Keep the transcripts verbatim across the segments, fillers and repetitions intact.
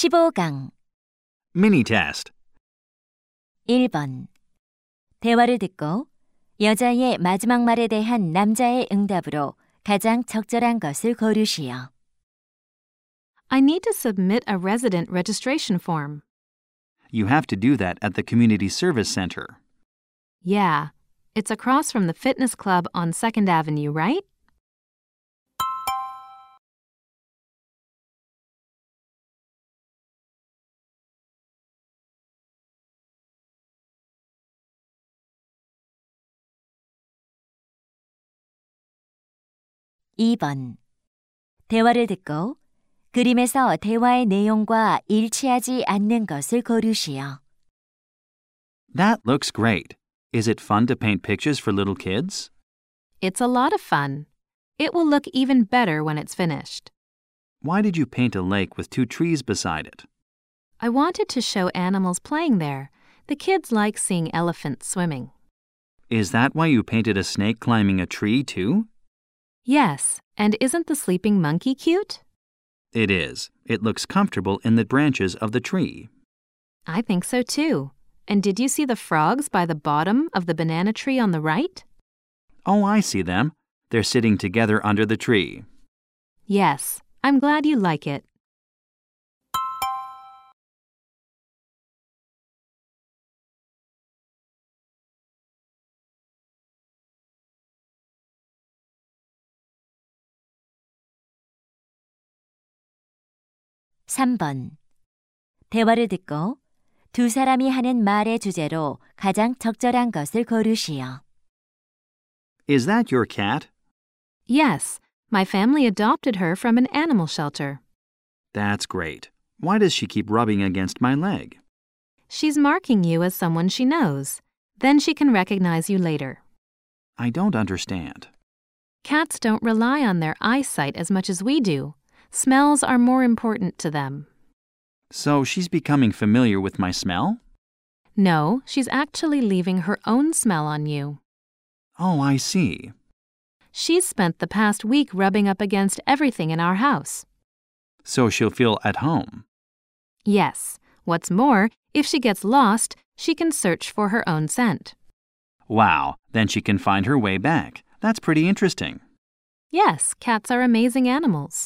십오 강 Mini test. 일 번 대화를 듣고 여자의 마지막 말에 대한 남자의 응답으로 가장 적절한 것을 고르시오. I need to submit a resident registration form. You have to do that at the Community Service Center. Yeah, it's across from the fitness club on second Avenue, right? 이 번 대화를 듣고 그림에서 대화의 내용과 일치하지 않는 것을 고르시오. That looks great. Is it fun to paint pictures for little kids? It's a lot of fun. It will look even better when it's finished. Why did you paint a lake with two trees beside it? I wanted to show animals playing there. The kids like seeing elephants swimming. Is that why you painted a snake climbing a tree, too? Yes, and isn't the sleeping monkey cute? It is. It looks comfortable in the branches of the tree. I think so too. And did you see the frogs by the bottom of the banana tree on the right? Oh, I see them. They're sitting together under the tree. Yes, I'm glad you like it. 삼 번 대화를 듣고 두 사람이 하는 말의 주제로 가장 적절한 것을 고르시오. Is that your cat? Yes, my family adopted her from an animal shelter. That's great. Why does she keep rubbing against my leg? She's marking you as someone she knows. Then she can recognize you later. I don't understand. Cats don't rely on their eyesight as much as we do. Smells are more important to them. So she's becoming familiar with my smell? No, she's actually leaving her own smell on you. Oh, I see. She's spent the past week rubbing up against everything in our house. So she'll feel at home. Yes. What's more, if she gets lost, she can search for her own scent. Wow, then she can find her way back. That's pretty interesting. Yes, cats are amazing animals.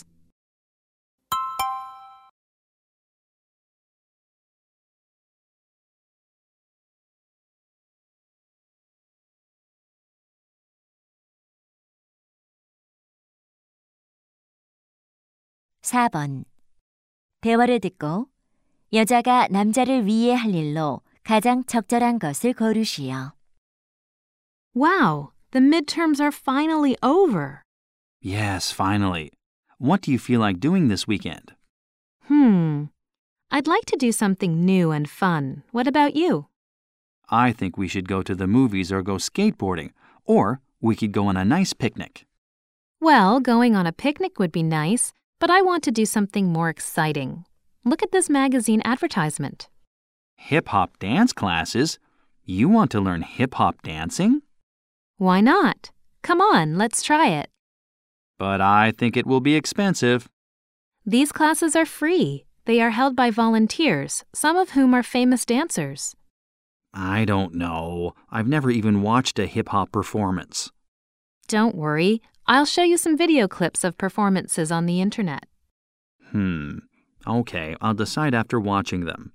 사 번 대화를 듣고 여자가 남자를 위해 할 일로 가장 적절한 것을 고르시오. Wow, the midterms are finally over. Yes, finally. What do you feel like doing this weekend? Hmm. I'd like to do something new and fun. What about you? I think we should go to the movies or go skateboarding, or we could go on a nice picnic. Well, going on a picnic would be nice, but I want to do something more exciting. Look at this magazine advertisement. Hip-hop dance classes? You want to learn hip-hop dancing? Why not? Come on, let's try it. But I think it will be expensive. These classes are free. They are held by volunteers, some of whom are famous dancers. I don't know. I've never even watched a hip-hop performance. Don't worry. I'll show you some video clips of performances on the internet. Hmm. Okay, I'll decide after watching them.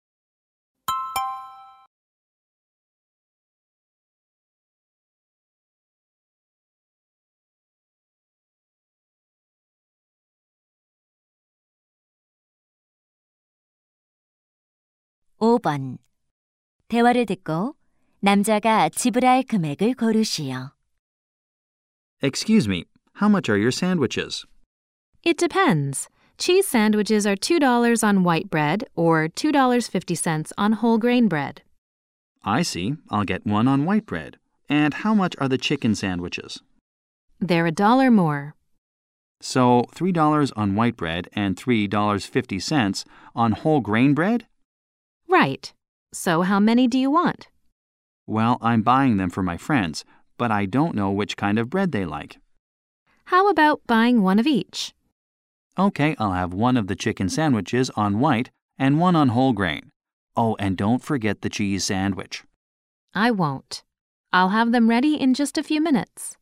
오 번 대화를 듣고 남자가 지불할 금액을 고르시오. Excuse me, how much are your sandwiches? It depends. Cheese sandwiches are two dollars on white bread or two dollars and fifty cents on whole grain bread. I see. I'll get one on white bread. And how much are the chicken sandwiches? They're a dollar more. So three dollars on white bread and three dollars and fifty cents on whole grain bread? Right. So how many do you want? Well, I'm buying them for my friends, but I don't know which kind of bread they like. How about buying one of each? Okay, I'll have one of the chicken sandwiches on white and one on whole grain. Oh, and don't forget the cheese sandwich. I won't. I'll have them ready in just a few minutes.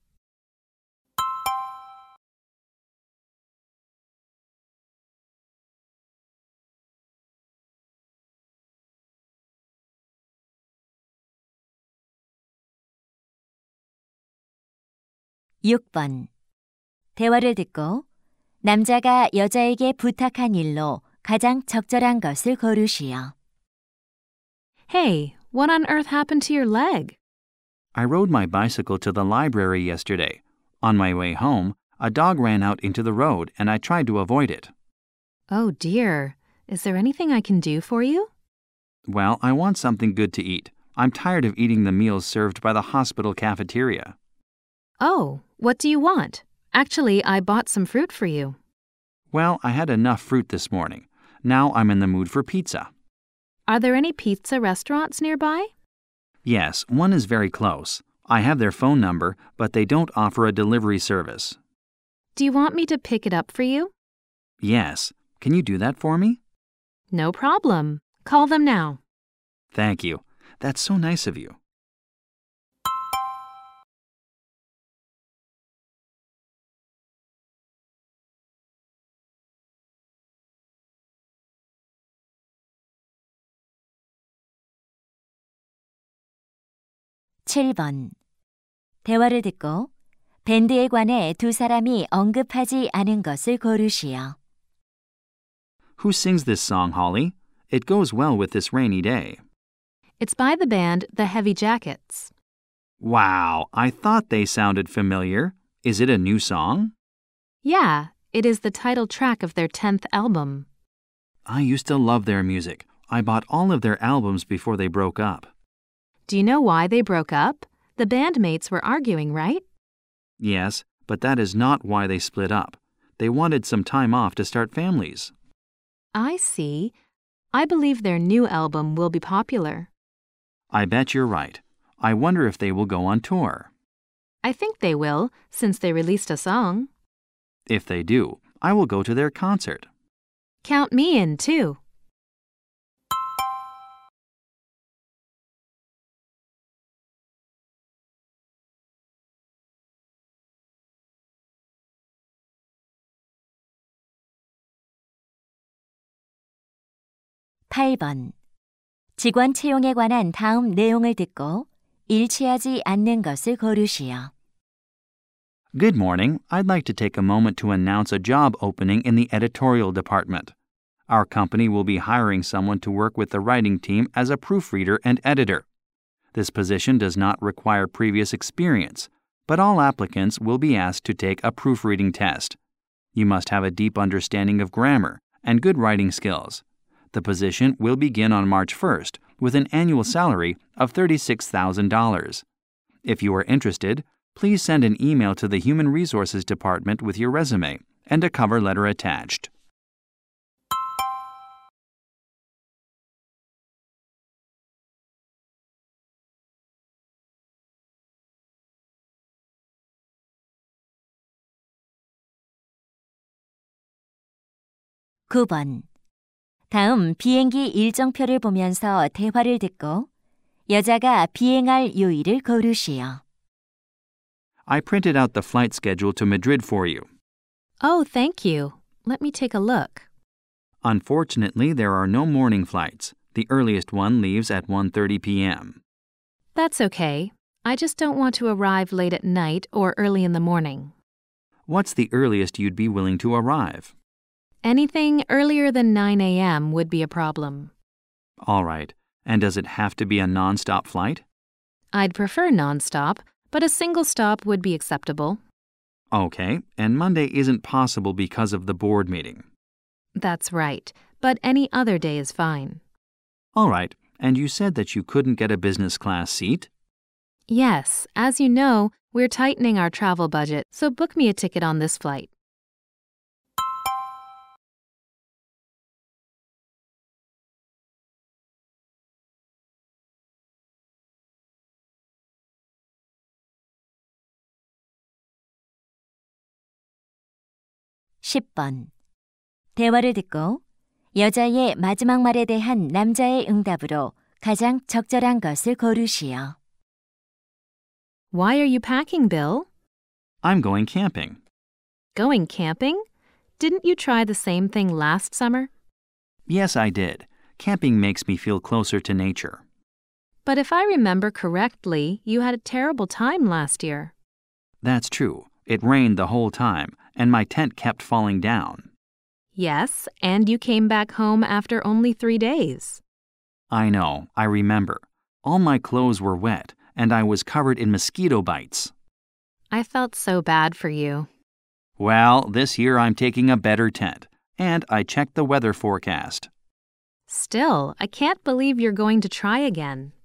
육 번. 대화를 듣고 남자가 여자에게 부탁한 일로 가장 적절한 것을 고르시오. Hey, what on earth happened to your leg? I rode my bicycle to the library yesterday. On my way home, a dog ran out into the road and I tried to avoid it. Oh dear. Is there anything I can do for you? Well, I want something good to eat. I'm tired of eating the meals served by the hospital cafeteria. Oh, what do you want? Actually, I bought some fruit for you. Well, I had enough fruit this morning. Now I'm in the mood for pizza. Are there any pizza restaurants nearby? Yes, one is very close. I have their phone number, but they don't offer a delivery service. Do you want me to pick it up for you? Yes. Can you do that for me? No problem. Call them now. Thank you. That's so nice of you. 칠 번. 대화를 듣고 밴드에 관해 두 사람이 언급하지 않은 것을 고르시오. Who sings this song, Holly? It goes well with this rainy day. It's by the band The Heavy Jackets. Wow, I thought they sounded familiar. Is it a new song? Yeah, it is the title track of their tenth album. I used to love their music. I bought all of their albums before they broke up. Do you know why they broke up? The bandmates were arguing, right? Yes, but that is not why they split up. They wanted some time off to start families. I see. I believe their new album will be popular. I bet you're right. I wonder if they will go on tour. I think they will, since they released a song. If they do, I will go to their concert. Count me in, too. 팔 번. 직원 채용에 관한 다음 내용을 듣고 일치하지 않는 것을 고르시오. Good morning. I'd like to take a moment to announce a job opening in the editorial department. Our company will be hiring someone to work with the writing team as a proofreader and editor. This position does not require previous experience, but all applicants will be asked to take a proofreading test. You must have a deep understanding of grammar and good writing skills. The position will begin on March first with an annual salary of thirty-six thousand dollars. If you are interested, please send an email to the Human Resources Department with your resume and a cover letter attached. 구 번. 다음 비행기 일정표를 보면서 대화를 듣고 여자가 비행할 요일을 고르시오. I printed out the flight schedule to Madrid for you. Oh, thank you. Let me take a look. Unfortunately, there are no morning flights. The earliest one leaves at one thirty p.m. That's okay. I just don't want to arrive late at night or early in the morning. What's the earliest you'd be willing to arrive? Anything earlier than nine a.m. would be a problem. All right. And does it have to be a non-stop flight? I'd prefer non-stop, but a single stop would be acceptable. Okay. And Monday isn't possible because of the board meeting. That's right, but any other day is fine. All right. And you said that you couldn't get a business class seat? Yes, as you know, we're tightening our travel budget, so book me a ticket on this flight. 십 번. 대화를 듣고 여자의 마지막 말에 대한 남자의 응답으로 가장 적절한 것을 고르시오. Why are you packing, Bill? I'm going camping. Going camping? Didn't you try the same thing last summer? Yes, I did. Camping makes me feel closer to nature. But if I remember correctly, you had a terrible time last year. That's true. It rained the whole time, and my tent kept falling down. Yes, and you came back home after only three days. I know, I remember. All my clothes were wet, and I was covered in mosquito bites. I felt so bad for you. Well, this year I'm taking a better tent, and I checked the weather forecast. Still, I can't believe you're going to try again.